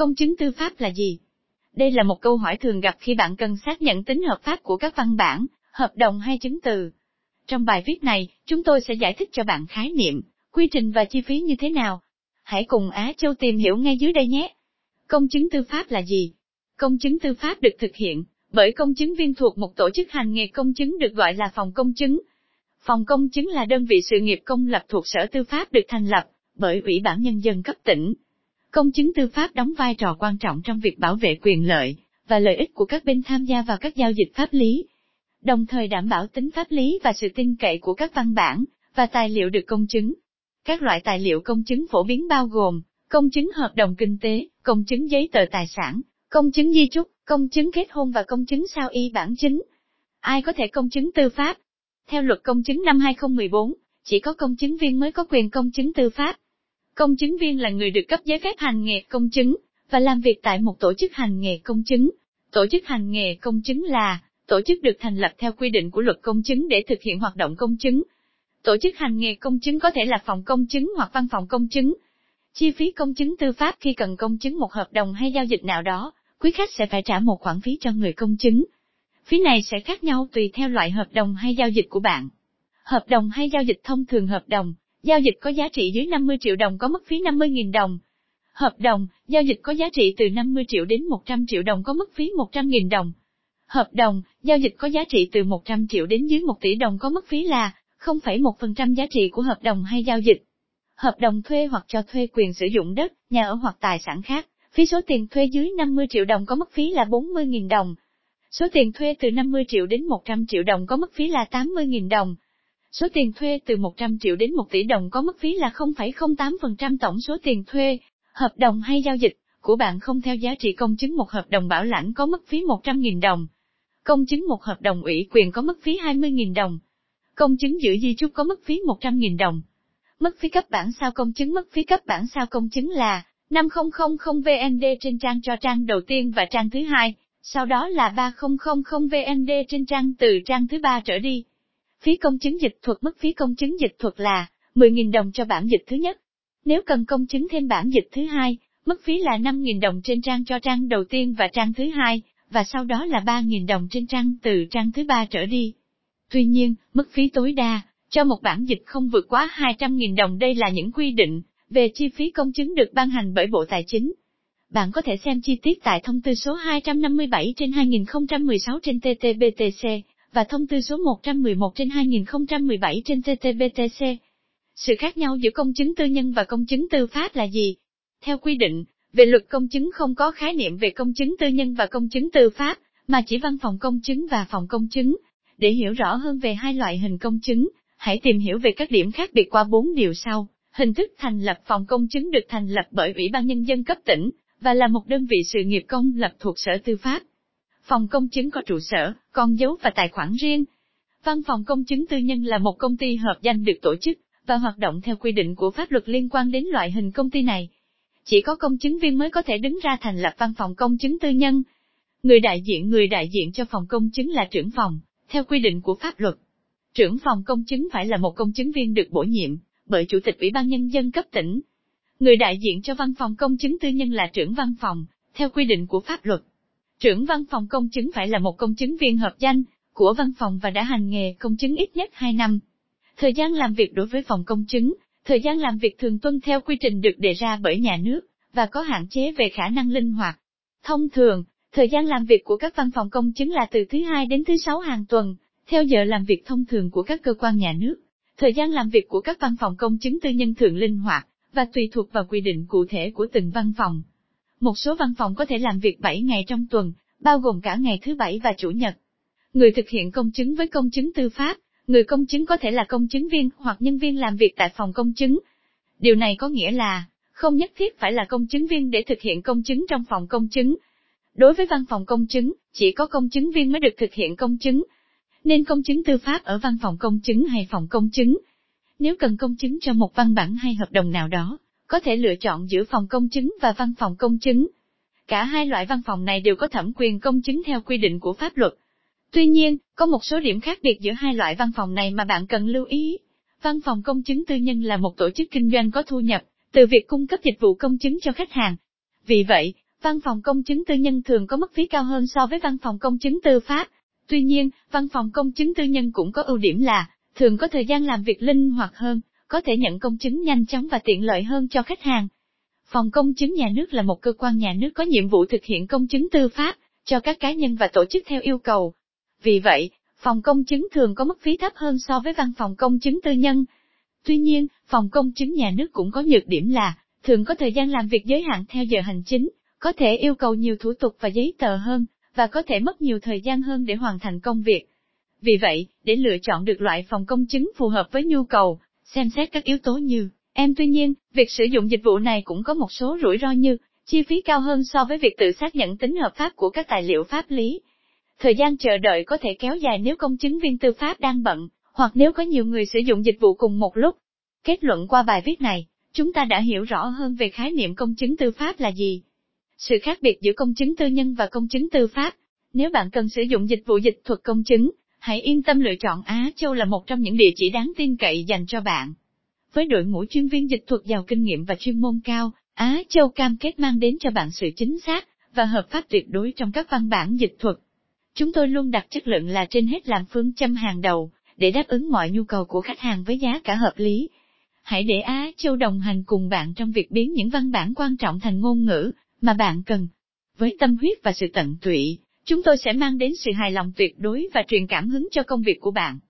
Công chứng tư pháp là gì? Đây là một câu hỏi thường gặp khi bạn cần xác nhận tính hợp pháp của các văn bản, hợp đồng hay chứng từ. Trong bài viết này, chúng tôi sẽ giải thích cho bạn khái niệm, quy trình và chi phí như thế nào. Hãy cùng Á Châu tìm hiểu ngay dưới đây nhé. Công chứng tư pháp là gì? Công chứng tư pháp được thực hiện bởi công chứng viên thuộc một tổ chức hành nghề công chứng được gọi là phòng công chứng. Phòng công chứng là đơn vị sự nghiệp công lập thuộc Sở Tư pháp được thành lập bởi Ủy ban Nhân dân cấp tỉnh. Công chứng tư pháp đóng vai trò quan trọng trong việc bảo vệ quyền lợi và lợi ích của các bên tham gia vào các giao dịch pháp lý, đồng thời đảm bảo tính pháp lý và sự tin cậy của các văn bản và tài liệu được công chứng. Các loại tài liệu công chứng phổ biến bao gồm công chứng hợp đồng kinh tế, công chứng giấy tờ tài sản, công chứng di chúc, công chứng kết hôn và công chứng sao y bản chính. Ai có thể công chứng tư pháp? Theo Luật Công chứng năm 2014, chỉ có công chứng viên mới có quyền công chứng tư pháp. Công chứng viên là người được cấp giấy phép hành nghề công chứng và làm việc tại một tổ chức hành nghề công chứng. Tổ chức hành nghề công chứng là tổ chức được thành lập theo quy định của Luật Công chứng để thực hiện hoạt động công chứng. Tổ chức hành nghề công chứng có thể là phòng công chứng hoặc văn phòng công chứng. Chi phí công chứng tư pháp: khi cần công chứng một hợp đồng hay giao dịch nào đó, quý khách sẽ phải trả một khoản phí cho người công chứng. Phí này sẽ khác nhau tùy theo loại hợp đồng hay giao dịch của bạn. Hợp đồng hay giao dịch thông thường: hợp đồng, giao dịch có giá trị dưới 50 triệu đồng có mức phí 50.000 đồng. Hợp đồng, giao dịch có giá trị từ 50 triệu đến 100 triệu đồng có mức phí 100.000 đồng. Hợp đồng, giao dịch có giá trị từ 100 triệu đến dưới 1 tỷ đồng có mức phí là 0,1% giá trị của hợp đồng hay giao dịch. Hợp đồng thuê hoặc cho thuê quyền sử dụng đất, nhà ở hoặc tài sản khác, phí số tiền thuê dưới 50 triệu đồng có mức phí là 40.000 đồng. Số tiền thuê từ 50 triệu đến 100 triệu đồng có mức phí là 80.000 đồng. Số tiền thuê từ 100 triệu đến 1 tỷ đồng có mức phí là 0,08% tổng số tiền thuê. Hợp đồng hay giao dịch của bạn không theo giá trị. Công chứng một hợp đồng bảo lãnh có mức phí 100.000 đồng. Công chứng một hợp đồng ủy quyền có mức phí 20.000 đồng. Công chứng giữ di chúc có mức phí 100.000 đồng. Mức phí cấp bản sao công chứng: mức phí cấp bản sao công chứng là 5.000 VND trên trang cho trang đầu tiên và trang thứ hai, sau đó là 3.000 VND trên trang từ trang thứ ba trở đi. Phí công chứng dịch thuật: mức phí công chứng dịch thuật là 10.000 đồng cho bản dịch thứ nhất. Nếu cần công chứng thêm bản dịch thứ hai, mức phí là 5.000 đồng trên trang cho trang đầu tiên và trang thứ hai, và sau đó là 3.000 đồng trên trang từ trang thứ ba trở đi. Tuy nhiên, mức phí tối đa cho một bản dịch không vượt quá 200.000 đồng. Đây là những quy định về chi phí công chứng được ban hành bởi Bộ Tài chính. Bạn có thể xem chi tiết tại thông tư số 257/2016 trên TT-BTC và thông tư số 111/2017 trên TT-BTC. Sự khác nhau giữa công chứng tư nhân và công chứng tư pháp là gì? Theo quy định về Luật Công chứng không có khái niệm về công chứng tư nhân và công chứng tư pháp, mà chỉ văn phòng công chứng và phòng công chứng. Để hiểu rõ hơn về hai loại hình công chứng, hãy tìm hiểu về các điểm khác biệt qua 4 điều sau. Hình thức thành lập: phòng công chứng được thành lập bởi Ủy ban Nhân dân cấp tỉnh và là một đơn vị sự nghiệp công lập thuộc Sở Tư pháp. Phòng công chứng có trụ sở, con dấu và tài khoản riêng. Văn phòng công chứng tư nhân là một công ty hợp danh được tổ chức và hoạt động theo quy định của pháp luật liên quan đến loại hình công ty này. Chỉ có công chứng viên mới có thể đứng ra thành lập văn phòng công chứng tư nhân. Người đại diện cho phòng công chứng là trưởng phòng, theo quy định của pháp luật. Trưởng phòng công chứng phải là một công chứng viên được bổ nhiệm bởi Chủ tịch Ủy ban Nhân dân cấp tỉnh. Người đại diện cho văn phòng công chứng tư nhân là trưởng văn phòng, theo quy định của pháp luật. Trưởng văn phòng công chứng phải là một công chứng viên hợp danh của văn phòng và đã hành nghề công chứng ít nhất 2 năm. Thời gian làm việc đối với phòng công chứng: thời gian làm việc thường tuân theo quy trình được đề ra bởi nhà nước và có hạn chế về khả năng linh hoạt. Thông thường, thời gian làm việc của các văn phòng công chứng là từ thứ Hai đến thứ Sáu hàng tuần, theo giờ làm việc thông thường của các cơ quan nhà nước. Thời gian làm việc của các văn phòng công chứng tư nhân thường linh hoạt và tùy thuộc vào quy định cụ thể của từng văn phòng. Một số văn phòng có thể làm việc 7 ngày trong tuần, bao gồm cả ngày thứ Bảy và Chủ nhật. Người thực hiện công chứng với công chứng tư pháp: người công chứng có thể là công chứng viên hoặc nhân viên làm việc tại phòng công chứng. Điều này có nghĩa là, không nhất thiết phải là công chứng viên để thực hiện công chứng trong phòng công chứng. Đối với văn phòng công chứng, chỉ có công chứng viên mới được thực hiện công chứng. Nên công chứng tư pháp ở văn phòng công chứng hay phòng công chứng. Nếu cần công chứng cho một văn bản hay hợp đồng nào đó, có thể lựa chọn giữa phòng công chứng và văn phòng công chứng. Cả hai loại văn phòng này đều có thẩm quyền công chứng theo quy định của pháp luật. Tuy nhiên, có một số điểm khác biệt giữa hai loại văn phòng này mà bạn cần lưu ý. Văn phòng công chứng tư nhân là một tổ chức kinh doanh có thu nhập từ việc cung cấp dịch vụ công chứng cho khách hàng. Vì vậy, Văn phòng công chứng tư nhân thường có mức phí cao hơn so với văn phòng công chứng tư pháp. Tuy nhiên, văn phòng công chứng tư nhân cũng có ưu điểm là, thường có thời gian làm việc linh hoạt hơn, có thể nhận công chứng nhanh chóng và tiện lợi hơn cho khách hàng. Phòng công chứng nhà nước là một cơ quan nhà nước có nhiệm vụ thực hiện công chứng tư pháp, cho các cá nhân và tổ chức theo yêu cầu. Vì vậy, phòng công chứng thường có mức phí thấp hơn so với văn phòng công chứng tư nhân. Tuy nhiên, phòng công chứng nhà nước cũng có nhược điểm là, thường có thời gian làm việc giới hạn theo giờ hành chính, có thể yêu cầu nhiều thủ tục và giấy tờ hơn, và có thể mất nhiều thời gian hơn để hoàn thành công việc. Vì vậy, để lựa chọn được loại phòng công chứng phù hợp với nhu cầu, xem xét các yếu tố như tuy nhiên, việc sử dụng dịch vụ này cũng có một số rủi ro như chi phí cao hơn so với việc tự xác nhận tính hợp pháp của các tài liệu pháp lý. Thời gian chờ đợi có thể kéo dài nếu công chứng viên tư pháp đang bận, hoặc nếu có nhiều người sử dụng dịch vụ cùng một lúc. Kết luận qua bài viết này, chúng ta đã hiểu rõ hơn về khái niệm công chứng tư pháp là gì. Sự khác biệt giữa công chứng tư nhân và công chứng tư pháp. Nếu bạn cần sử dụng dịch vụ dịch thuật công chứng, hãy yên tâm lựa chọn Á Châu là một trong những địa chỉ đáng tin cậy dành cho bạn. Với đội ngũ chuyên viên dịch thuật giàu kinh nghiệm và chuyên môn cao, Á Châu cam kết mang đến cho bạn sự chính xác và hợp pháp tuyệt đối trong các văn bản dịch thuật. Chúng tôi luôn đặt chất lượng là trên hết làm phương châm hàng đầu, để đáp ứng mọi nhu cầu của khách hàng với giá cả hợp lý. Hãy để Á Châu đồng hành cùng bạn trong việc biến những văn bản quan trọng thành ngôn ngữ mà bạn cần. Với tâm huyết và sự tận tụy, chúng tôi sẽ mang đến sự hài lòng tuyệt đối và truyền cảm hứng cho công việc của bạn.